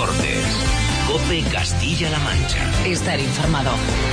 Deportes. COPE Castilla-La Mancha. Estar informado.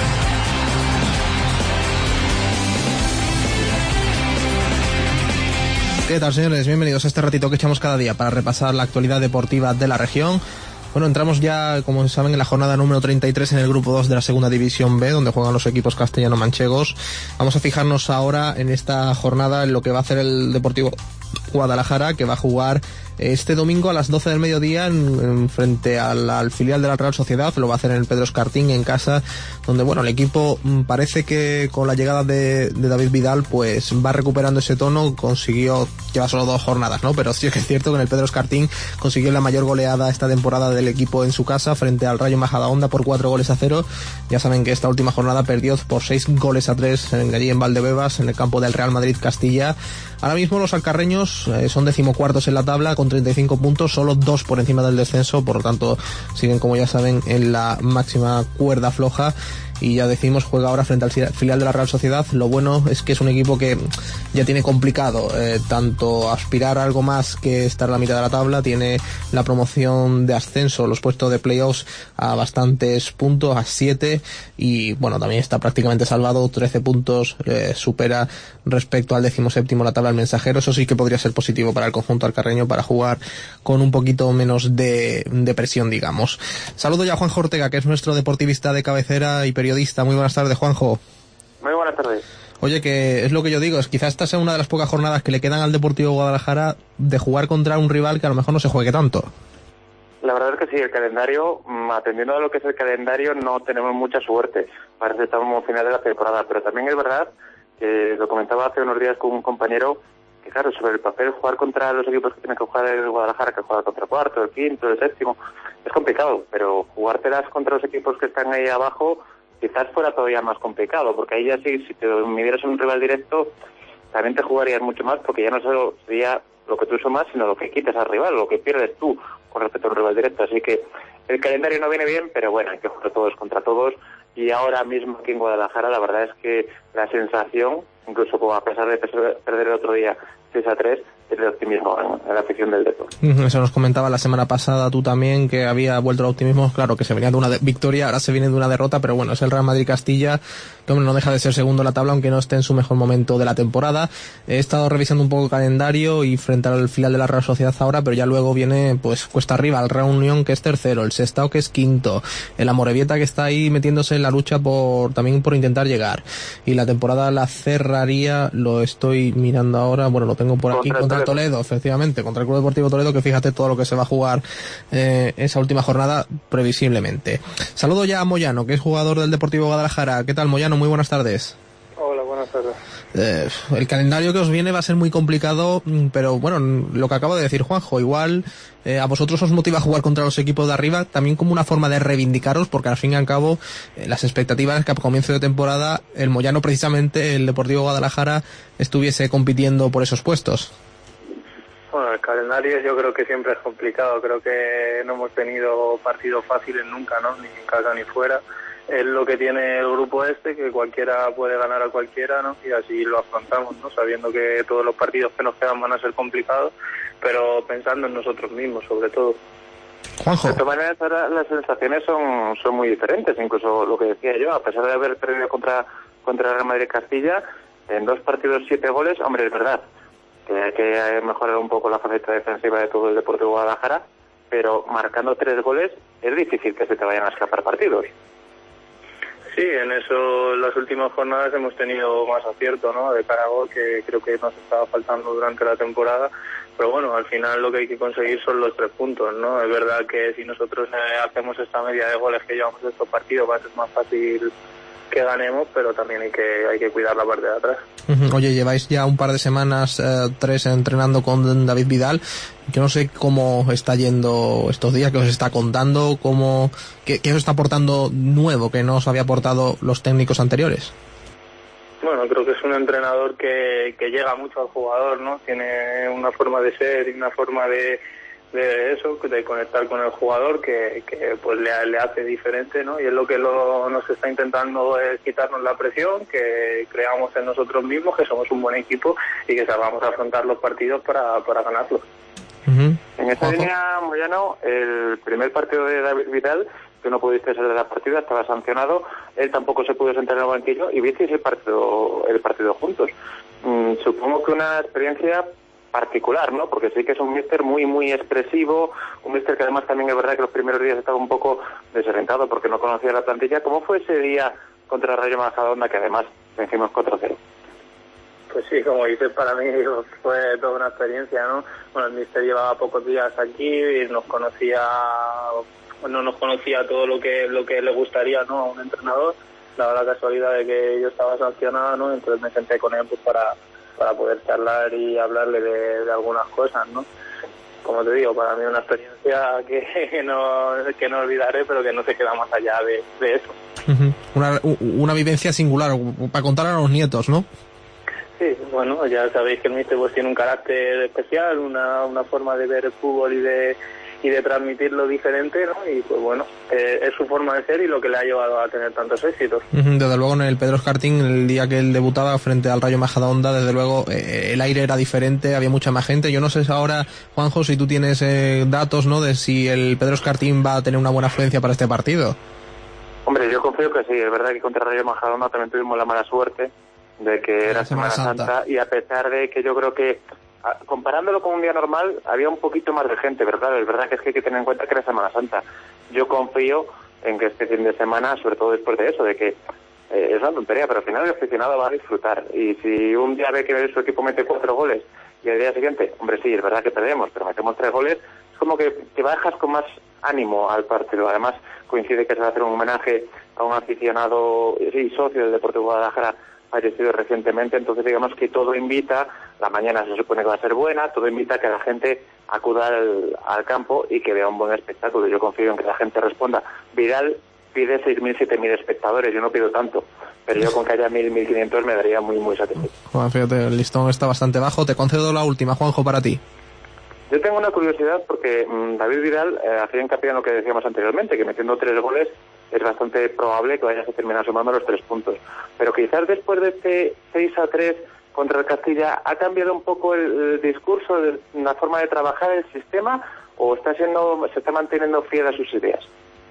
¿Qué tal, señores? Bienvenidos a este ratito que echamos cada día para repasar la actualidad deportiva de la región. Bueno, entramos ya, como saben, en la jornada número 33 en el grupo 2 de la segunda división B, donde juegan los equipos castellano-manchegos. Vamos a fijarnos ahora en esta jornada en lo que va a hacer el Deportivo Guadalajara, que va a jugar este domingo a las 12 del mediodía en frente al filial de la Real Sociedad. Lo va a hacer en el Pedro Escartín, en casa, donde bueno, el equipo parece que con la llegada de David Vidal pues va recuperando ese tono. Consiguió, lleva solo 2 jornadas, ¿no? Pero sí que es cierto que en el Pedro Escartín consiguió la mayor goleada esta temporada del equipo en su casa frente al Rayo Majadahonda por 4-0. Ya saben que esta última jornada perdió por 6-3 allí en Valdebebas, en el campo del Real Madrid Castilla. Ahora mismo los alcarreños son decimocuartos en la tabla con 35 puntos, solo 2 por encima del descenso, por lo tanto siguen, como ya saben, en la máxima cuerda floja. Y ya decimos, juega ahora frente al filial de la Real Sociedad. Lo bueno es que es un equipo que ya tiene complicado tanto aspirar a algo más que estar a la mitad de la tabla. Tiene la promoción de ascenso, los puestos de playoffs a bastantes puntos, a 7, y bueno, también está prácticamente salvado, 13 puntos, supera respecto al 17º la tabla del Mensajero. Eso sí que podría ser positivo para el conjunto alcarreño para jugar con un poquito menos de presión, digamos. Saludo ya a Juanjo Ortega, que es nuestro deportivista de cabecera y periodista. Muy buenas tardes, Juanjo. Muy buenas tardes. Oye, que es lo que yo digo, es quizás esta sea una de las pocas jornadas que le quedan al Deportivo Guadalajara de jugar contra un rival que a lo mejor no se juegue tanto. La verdad es que sí, el calendario, atendiendo a lo que es el calendario, no tenemos mucha suerte. Parece que estamos a final de la temporada, pero también es verdad, que lo comentaba hace unos días con un compañero, que claro, sobre el papel jugar contra los equipos que tienen que jugar el Guadalajara, que juega contra el cuarto, el quinto, el séptimo, es complicado, pero jugártelas contra los equipos que están ahí abajo quizás fuera todavía más complicado, porque ahí ya sí, si te midieras un rival directo, también te jugarías mucho más, porque ya no solo sería lo que tú sumas, sino lo que quites al rival, lo que pierdes tú con respecto a un rival directo. Así que el calendario no viene bien, pero bueno, hay que jugar todos contra todos. Y ahora mismo aquí en Guadalajara, la verdad es que la sensación, incluso a pesar de perder el otro día 6-3, es de optimismo en la afición del deporte. Eso nos comentaba la semana pasada tú también, que había vuelto el optimismo. Claro que se venía de una victoria, ahora se viene de una derrota, pero bueno, es el Real Madrid Castilla, que hombre, no deja de ser segundo en la tabla, aunque no esté en su mejor momento de la temporada. He estado revisando un poco el calendario y frente al filial de la Real Sociedad ahora, pero ya luego viene pues cuesta arriba, el Real Unión, que es tercero, el Sestao, que es quinto, el Amorebieta, que está ahí metiéndose en la lucha también por intentar llegar, y la temporada la cerraría, lo estoy mirando ahora, bueno, lo tengo por aquí, contra el Toledo, efectivamente, contra el Club Deportivo Toledo, que fíjate todo lo que se va a jugar esa última jornada previsiblemente. Saludo ya a Moyano, que es jugador del Deportivo Guadalajara. ¿Qué tal, Moyano? Muy buenas tardes. Hola, buenas tardes. El calendario que os viene va a ser muy complicado, pero bueno, lo que acabo de decir, Juanjo, igual a vosotros os motiva a jugar contra los equipos de arriba también como una forma de reivindicaros, porque al fin y al cabo las expectativas es que a comienzo de temporada el Moyano, precisamente el Deportivo Guadalajara, estuviese compitiendo por esos puestos. Bueno, el calendario yo creo que siempre es complicado, creo que no hemos tenido partidos fáciles nunca, ¿no? Ni en casa ni fuera. Es lo que tiene el grupo que cualquiera puede ganar a cualquiera, ¿no? Y así lo afrontamos, ¿no? Sabiendo que todos los partidos que nos quedan van a ser complicados, pero pensando en nosotros mismos, sobre todo. Juanjo. De todas maneras, ahora las sensaciones son muy diferentes, incluso lo que decía yo, a pesar de haber perdido contra el Real Madrid Castilla, en 2 partidos 7 goles, hombre, es verdad que hay que mejorar un poco la faceta defensiva de todo el Deportivo Guadalajara, pero marcando 3 goles es difícil que se te vayan a escapar partidos. Sí, en eso las últimas jornadas hemos tenido más acierto, ¿no? De cara a gol, que creo que nos estaba faltando durante la temporada, pero bueno, al final lo que hay que conseguir son los 3 puntos, ¿no? Es verdad que si nosotros hacemos esta media de goles que llevamos de estos partidos va a ser más fácil que ganemos, pero también hay que cuidar la parte de atrás. Oye, lleváis ya un par de semanas, 3 entrenando con David Vidal. Yo no sé cómo está yendo estos días, qué os está contando, qué os está aportando nuevo que no os había aportado los técnicos anteriores. Bueno, creo que es un entrenador que llega mucho al jugador, ¿no? Tiene una forma de ser y una forma de conectar con el jugador que pues le hace diferente, ¿no? Y es lo que nos está intentando es quitarnos la presión, que creamos en nosotros mismos, que somos un buen equipo y que salgamos a afrontar los partidos para ganarlos. En esa Ojo. línea, Moyano, el primer partido de David Vidal, que no pudiste ser de la partida, estaba sancionado, él tampoco se pudo sentar en el banquillo y visteis el partido juntos. Supongo que una experiencia particular, ¿no? Porque sí que es un míster muy, muy expresivo, un míster que además también es verdad que los primeros días estaba un poco desorientado porque no conocía la plantilla. ¿Cómo fue ese día contra el Rayo Majadahonda, que además vencimos 4-0? Pues sí, como dices, para mí fue toda una experiencia, ¿no? Bueno, el míster llevaba pocos días aquí y no nos conocía todo lo que le gustaría, ¿no?, a un entrenador. Daba la casualidad de que yo estaba sancionado, ¿no? Entonces me senté con él pues para poder charlar y hablarle de algunas cosas, ¿no? Como te digo, para mí una experiencia que no olvidaré, pero que no se queda más allá de eso. Una vivencia singular para contar a los nietos, ¿no? Sí, bueno, ya sabéis que el míster pues tiene un carácter especial, una forma de ver el fútbol y de transmitirlo diferente, ¿no? Y pues bueno, es su forma de ser y lo que le ha llevado a tener tantos éxitos. Desde luego en el Pedros Karting, el día que él debutaba frente al Rayo Majadahonda, desde luego el aire era diferente, había mucha más gente. Yo no sé si ahora, Juanjo, si tú tienes datos, ¿no?, de si el Pedros Karting va a tener una buena afluencia para este partido. Hombre, yo confío que sí. Es verdad que contra el Rayo Majadahonda también tuvimos la mala suerte de que era Semana Santa, y a pesar de que yo creo que, comparándolo con un día normal, había un poquito más de gente, ¿verdad? Es verdad que es que hay que tener en cuenta que era Semana Santa. Yo confío en que este fin de semana, sobre todo después de eso, de que es una tontería, pero al final el aficionado va a disfrutar. Y si un día ve que su equipo mete 4 goles y al día siguiente, hombre, sí, es verdad que perdemos, pero metemos 3 goles, es como que bajas con más ánimo al partido. Además, coincide que se va a hacer un homenaje a un aficionado y socio del Deportivo Guadalajara fallecido recientemente, entonces digamos que todo invita, la mañana se supone que va a ser buena, todo invita a que la gente acuda al campo y que vea un buen espectáculo. Yo confío en que la gente responda. Vidal pide 6.000, 7.000 espectadores, yo no pido tanto, pero yo con que haya 1.000, 1.500 me daría muy, muy satisfecho. Bueno, fíjate, el listón está bastante bajo. Te concedo la última, Juanjo, para ti. Yo tengo una curiosidad porque David Vidal hacía hincapié en lo que decíamos anteriormente, que metiendo 3 goles es bastante probable que vayas a terminar sumando los 3 puntos. Pero quizás después de este 6-3 contra el Castilla, ¿ha cambiado un poco el discurso, la forma de trabajar, el sistema, o se está manteniendo fiel a sus ideas?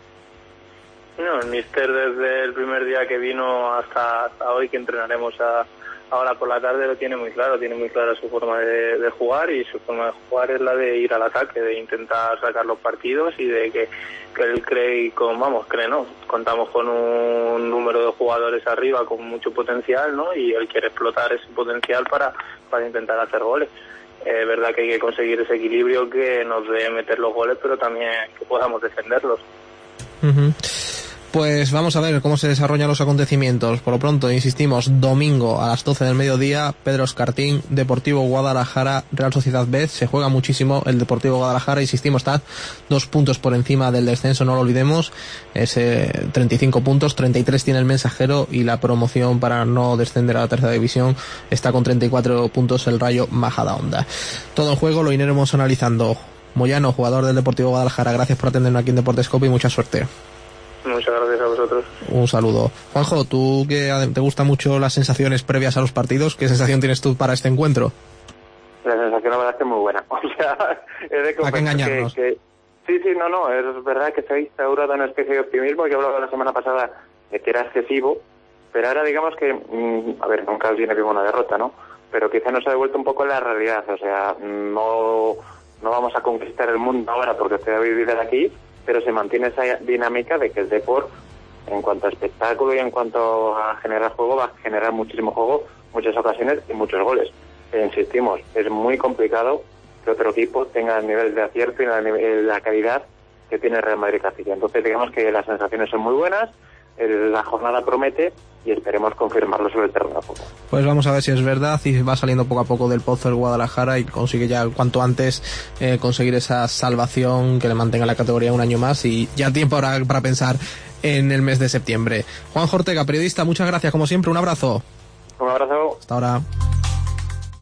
No, el míster desde el primer día que vino hasta hoy, que entrenaremos ahora por la tarde, lo tiene muy claro su forma de jugar, y su forma de jugar es la de ir al ataque, de intentar sacar los partidos y de que él cree, contamos con un número de jugadores arriba con mucho potencial, ¿no? Y él quiere explotar ese potencial para intentar hacer goles. Es verdad que hay que conseguir ese equilibrio que nos dé meter los goles, pero también que podamos defenderlos. Pues vamos a ver cómo se desarrollan los acontecimientos. Por lo pronto, insistimos, domingo a las 12 del mediodía, Pedros Karting, Deportivo Guadalajara, Real Sociedad B. Se juega muchísimo el Deportivo Guadalajara, insistimos, está 2 puntos por encima del descenso, no lo olvidemos, es 35 puntos, 33 tiene el Mensajero, y la promoción para no descender a la tercera división está con 34 puntos el Rayo Majadahonda. Todo en juego, lo iremos analizando. Moyano, jugador del Deportivo Guadalajara, gracias por atendernos aquí en Deportescope y mucha suerte. Muchas gracias a vosotros. Un saludo. Juanjo, tú que te gustan mucho las sensaciones previas a los partidos, ¿qué sensación tienes tú para este encuentro? La sensación, la verdad, es que es muy buena. O sea, es de ¿A qué engañarnos? Sí, no, es verdad que se ha instaurado una especie de optimismo. Yo hablaba la semana pasada de que era excesivo, pero ahora digamos que, nunca viene bien una derrota, ¿no? Pero quizá nos ha devuelto un poco la realidad. O sea, no vamos a conquistar el mundo ahora porque estoy a vivir aquí, pero se mantiene esa dinámica de que el deporte, en cuanto a espectáculo y en cuanto a generar juego, va a generar muchísimo juego, muchas ocasiones y muchos goles. Insistimos, es muy complicado que otro equipo tenga el nivel de acierto y la calidad que tiene el Real Madrid Castilla. Entonces digamos que las sensaciones son muy buenas, la jornada promete y esperemos confirmarlo sobre el terreno de juego. Pues vamos a ver si es verdad y va saliendo poco a poco del pozo el Guadalajara y consigue ya cuanto antes conseguir esa salvación que le mantenga la categoría un año más, y ya tiempo ahora para pensar en el mes de septiembre. Juanjo Ortega, periodista, muchas gracias como siempre, un abrazo. Un abrazo. Hasta ahora.